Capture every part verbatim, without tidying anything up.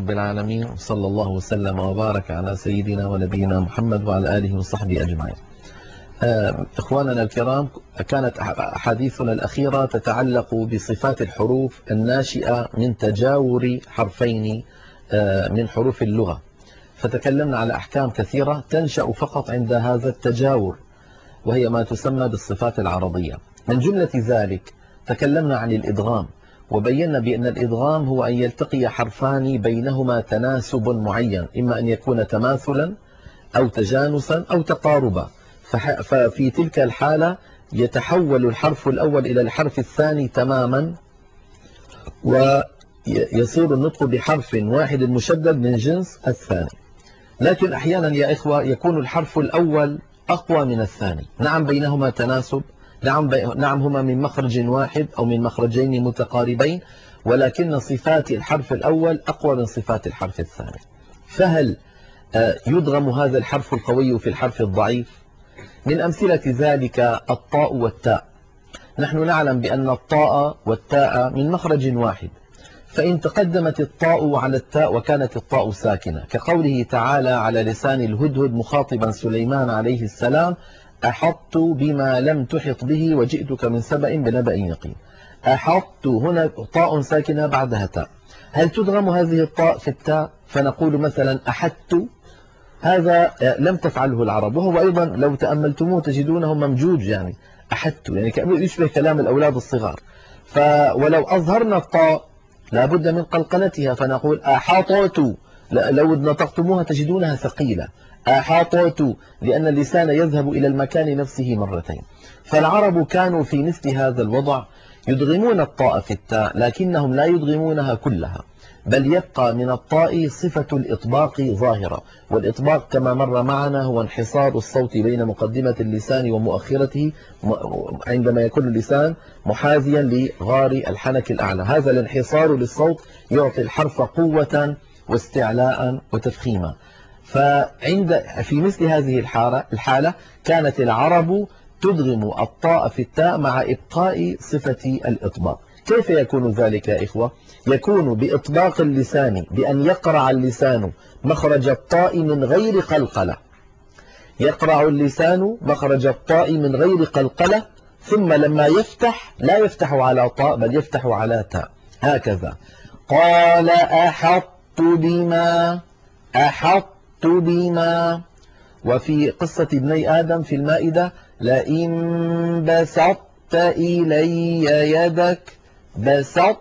رب العالمين، وصلى الله وسلم وبارك على سيدنا ونبينا محمد وعلى آله وصحبه أجمعين. إخواننا الكرام، كانت أحاديثنا الأخيرة تتعلق بصفات الحروف الناشئة من تجاور حرفين من حروف اللغة، فتكلمنا على أحكام كثيرة تنشأ فقط عند هذا التجاور، وهي ما تسمى بالصفات العرضية. من جملة ذلك تكلمنا عن الإدغام، وبينا بأن الإدغام هو أن يلتقي حرفان بينهما تناسب معين، إما أن يكون تماثلا أو تجانسا أو تقاربا، ففي تلك الحالة يتحول الحرف الأول إلى الحرف الثاني تماما، ويصير النطق بحرف واحد مشدد من جنس الثاني. لكن أحيانا يا إخوة يكون الحرف الأول أقوى من الثاني، نعم بينهما تناسب، نعم, بي... نعم هما من مخرج واحد أو من مخرجين متقاربين، ولكن صفات الحرف الأول أقوى من صفات الحرف الثاني. فهل يدغم هذا الحرف القوي في الحرف الضعيف؟ من أمثلة ذلك الطاء والتاء. نحن نعلم بأن الطاء والتاء من مخرج واحد، فإن تقدمت الطاء على التاء وكانت الطاء ساكنة، كقوله تعالى على لسان الهدهد مخاطبا سليمان عليه السلام: أحطت بما لم تحط به وجئتك من سبأ بنبأ يقين. أحطت هنا طاء ساكنة بعدها تاء، هل تدغم هذه الطاء في التاء فنقول مثلا أحدت؟ هذا لم تفعله العرب، وهو أيضا لو تأملتموه تجدونه ممجوج، يعني أحدت يعني كأنه يشبه كلام الأولاد الصغار. ف ولو أظهرنا الطاء لابد من قلقلتها فنقول أحاطت، لو نطقتموها تجدونها ثقيلة، أحاطت، لأن اللسان يذهب إلى المكان نفسه مرتين. فالعرب كانوا في مثل هذا الوضع يدغمون الطاء في التاء، لكنهم لا يدغمونها كلها، بل يبقى من الطاء صفة الإطباق ظاهرة، والإطباق كما مر معنا هو انحصار الصوت بين مقدمة اللسان ومؤخرته عندما يكون اللسان محاذيا لغار الحنك الأعلى. هذا الانحصار للصوت يعطي الحرف قوة واستعلاء وتفخيما. فعند في مثل هذه الحالة الحالة كانت العرب تدغم الطاء في التاء مع إبقاء صفة الإطباق. كيف يكون ذلك يا إخوة؟ يكون بإطباق اللسان، بأن يقرع اللسان مخرج الطاء من غير قلقلة، يقرع اللسان مخرج الطاء من غير قلقلة، ثم لما يفتح لا يفتح على طاء بل يفتح على تاء، هكذا: قال أحطت بما، أحطت بما. وفي قصة ابني آدم في المائدة: لئن بسطت إلي يدك، بسطت،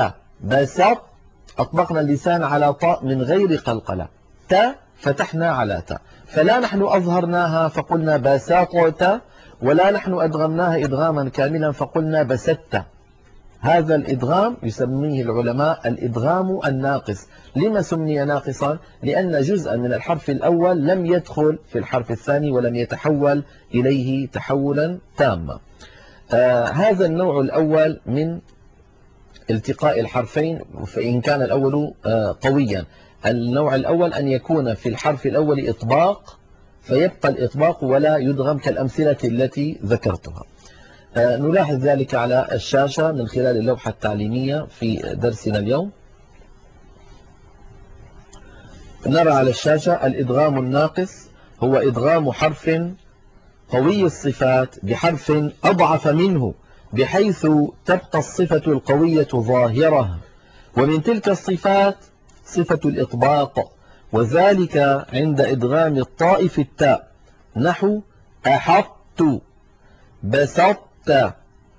بسط، أطبقنا اللسان على طاء من غير قلقلة، تا فتحنا على تا، فلا نحن أظهرناها فقلنا بسطت، ولا نحن أدغمناها إدغاما كاملا فقلنا بسطت. هذا الإدغام يسميه العلماء الإدغام الناقص. لما سمي ناقصا؟ لأن جزءا من الحرف الأول لم يدخل في الحرف الثاني ولم يتحول إليه تحولا تاما. آه هذا النوع الأول من التقاء الحرفين، فإن كان الأول آه قويا. النوع الأول أن يكون في الحرف الأول إطباق فيبقى الإطباق ولا يدغم، كالأمثلة التي ذكرتها. آه نلاحظ ذلك على الشاشة من خلال اللوحة التعليمية في درسنا اليوم. نرى على الشاشة الإدغام الناقص هو إدغام حرف قوي الصفات بحرف أضعف منه، بحيث تبقى الصفة القوية ظاهرة، ومن تلك الصفات صفة الإطباق، وذلك عند إدغام الطاء في التاء، نحو أحطت، بسطت،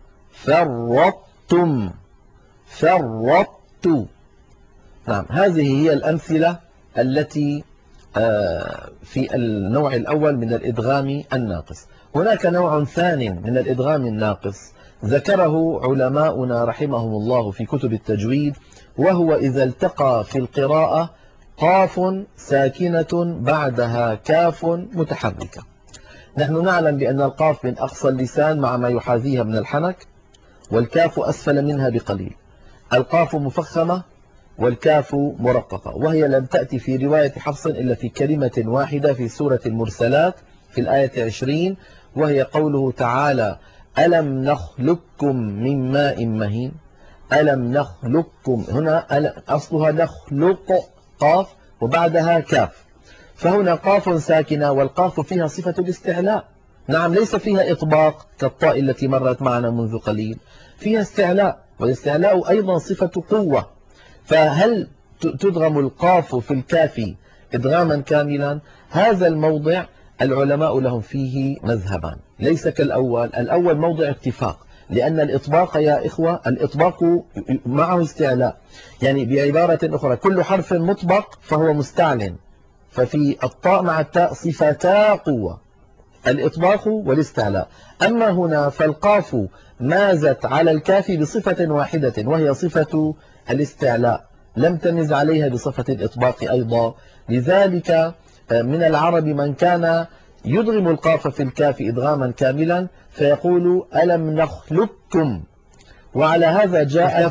فرطتم، فرطت. نعم، هذه هي الأمثلة التي في النوع الأول من الإدغام الناقص. هناك نوع ثاني من الإدغام الناقص ذكره علماؤنا رحمهم الله في كتب التجويد، وهو إذا التقى في القراءة قاف ساكنة بعدها كاف متحركة. نحن نعلم بأن القاف من أقصى اللسان مع ما يحاذيها من الحنك، والكاف أسفل منها بقليل. القاف مفخمة والكاف مرققة، وهي لم تأتي في رواية حفص إلا في كلمة واحدة في سورة المرسلات في الآية عشرين، وهي قوله تعالى: ألم نخلقكم من ماء مهين. ألم نخلقكم، هنا أصلها نخلق قاف وبعدها كاف، فهنا قاف ساكنة والقاف فيها صفة الاستعلاء. نعم، ليس فيها إطباق كالطاء التي مرت معنا منذ قليل، فيها استعلاء، والاستعلاء أيضا صفة قوة. فهل تدغم القاف في الكاف إدغاما كاملا؟ هذا الموضع العلماء لهم فيه مذهبان، ليس كالأول. الأول موضع اتفاق، لأن الإطباق يا إخوة الإطباق معه استعلاء، يعني بعبارة أخرى كل حرف مطبق فهو مستعلن، ففي الطاء مع التاء صفتا قوة، الإطباق والاستعلاء. أما هنا فالقاف مازت على الكاف بصفة واحدة وهي صفة الاستعلاء، لم تمز عليها بصفة الإطباق أيضا. لذلك من العرب من كان يدغم القاف في الكاف إدغاما كاملا فيقول ألم نخلقكم، وعلى هذا جاء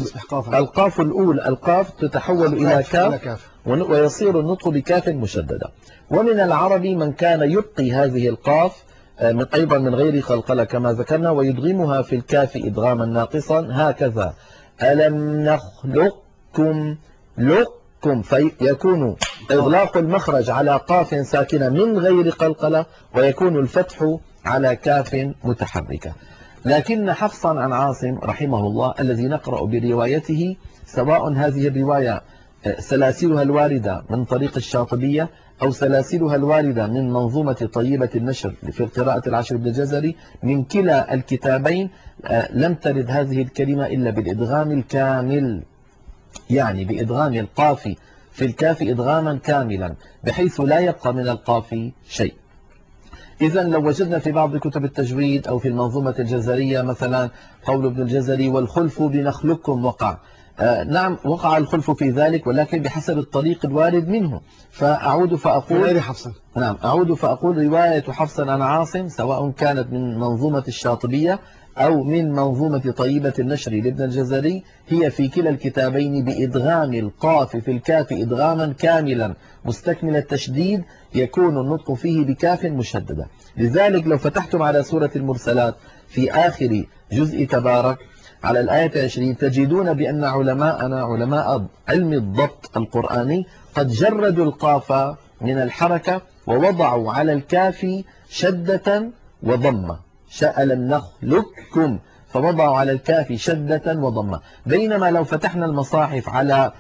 القاف الأولى، القاف تتحول إلى كاف ويصير النطق بكاف مشددة. ومن العرب من كان يبقي هذه القاف من أيضا من غير قلقلة كما ذكرنا ويدغمها في الكاف إدغاما ناقصا، هكذا ألم نخلقكم لقكم، فيكون إغلاق المخرج على قاف ساكنة من غير قلقلة ويكون الفتح على كاف متحركة. لكن حفصا عن عاصم رحمه الله الذي نقرأ بروايته، سواء هذه الرواية سلاسلها الواردة من طريق الشاطبية أو سلاسلها الواردة من منظومة طيبة النشر في القراءة العشر بالجزري، من كلا الكتابين لم ترد هذه الكلمة إلا بالإدغام الكامل، يعني بإدغام القاف في الكاف إدغاما كاملا بحيث لا يبقى من القاف شيء. إذا لو وجدنا في بعض كتب التجويد أو في المنظومة الجزرية مثلا قول ابن الجزري والخلف بنخلقكم وقع، آه نعم وقع الخلف في ذلك، ولكن بحسب الطريق الوارد منه. فأعود فأقول غير حفصا نعم أعود فأقول رواية حفصا عن عاصم سواء كانت من منظومة الشاطبية أو من منظومة طيبة النشر لابن الجزري هي في كلا الكتابين بإدغام القاف في الكاف إدغاما كاملا مستكمل التشديد، يكون النطق فيه بكاف مشددة. لذلك لو فتحتم على سورة المرسلات في آخر جزء تبارك على الآية عشرين تجدون بأن علماءنا علماء علم الضبط القرآني قد جردوا القاف من الحركة ووضعوا على الكاف شدة وضمة، ألم نخلقكم فوضعوا على الكاف شدة وضمة. بينما لو فتحنا المصاحف على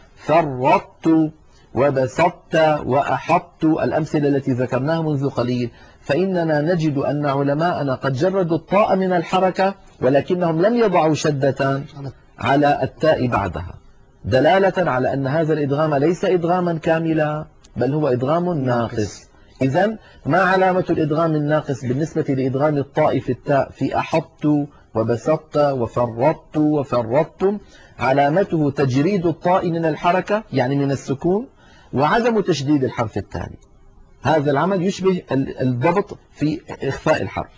فرطت وبسطت وأحطت الأمثلة التي ذكرناها منذ قليل فإننا نجد أن علماءنا قد جردوا الطاء من الحركة ولكنهم لم يضعوا شدة على التاء بعدها، دلالة على أن هذا الإدغام ليس إدغاما كاملا بل هو إدغام ناقص. إذن ما علامة الإدغام الناقص بالنسبة لإدغام الطاء في التاء في أحطت وبسطت وفرطت وفرطتم؟ علامته تجريد الطاء من الحركة يعني من السكون وعدم تشديد الحرف التالي. هذا العمل يشبه الضبط في إخفاء الحرف.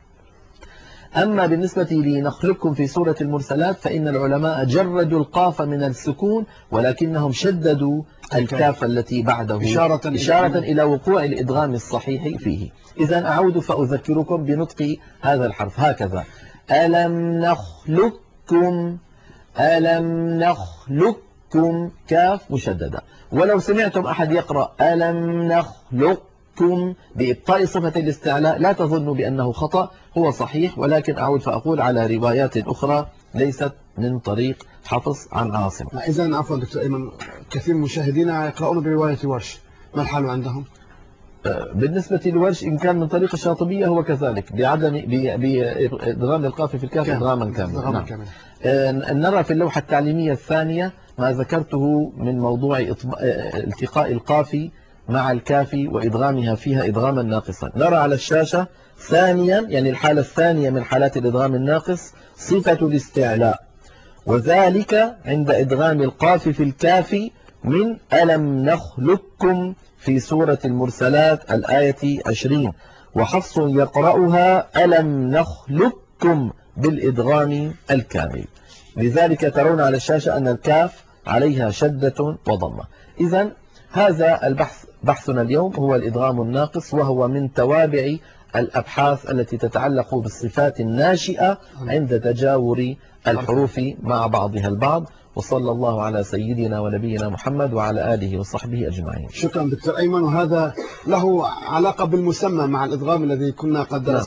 أما بالنسبة لنخلقكم في سورة المرسلات فإن العلماء جردوا القاف من السكون ولكنهم شددوا الكاف التي بعده إشارة, إشارة إلى وقوع الإدغام الصحيح فيه. إذن أعود فأذكركم بنطق هذا الحرف هكذا: ألم نخلقكم، ألم نخلقكم، كاف مشددة. ولو سمعتم أحد يقرأ ألم نخلقكم بإبطاء صفة الاستعلاء لا تظنوا بأنه خطأ، هو صحيح، ولكن أعود فأقول على روايات أخرى ليست من طريق حفص عن عاصم. إذن عفوا دكتور أيمن، كثير من مشاهدينا يقرؤون برواية ورش، ما الحال عندهم؟ بالنسبة للورش إن كان من طريق الشاطبية هو كذلك بعدم بإدغام القاف في الكاف إدغاما كاملا. نعم. نرى في اللوحة التعليمية الثانية ما ذكرته من موضوع التقاء القاف مع الكاف وإدغامها فيها إدغاما ناقصا. نرى على الشاشة ثانيا يعني الحالة الثانية من حالات الإدغام الناقص صفة الاستعلاء، وذلك عند إدغام القاف في الكاف من ألم نخلقكم في سورة المرسلات الآية عشرين، وحفص يقرأها ألم نخلقكم بالإدغام الكامل. لذلك ترون على الشاشة أن الكاف عليها شدة وضمة. إذن هذا البحث بحثنا اليوم هو الإدغام الناقص، وهو من توابع الأبحاث التي تتعلق بالصفات الناشئة عند تجاور الحروف مع بعضها البعض. وصلى الله على سيدنا ونبينا محمد وعلى آله وصحبه أجمعين. شكرا دكتور أيمن، وهذا له علاقة بالمسمى مع الإدغام الذي كنا قد درسناه.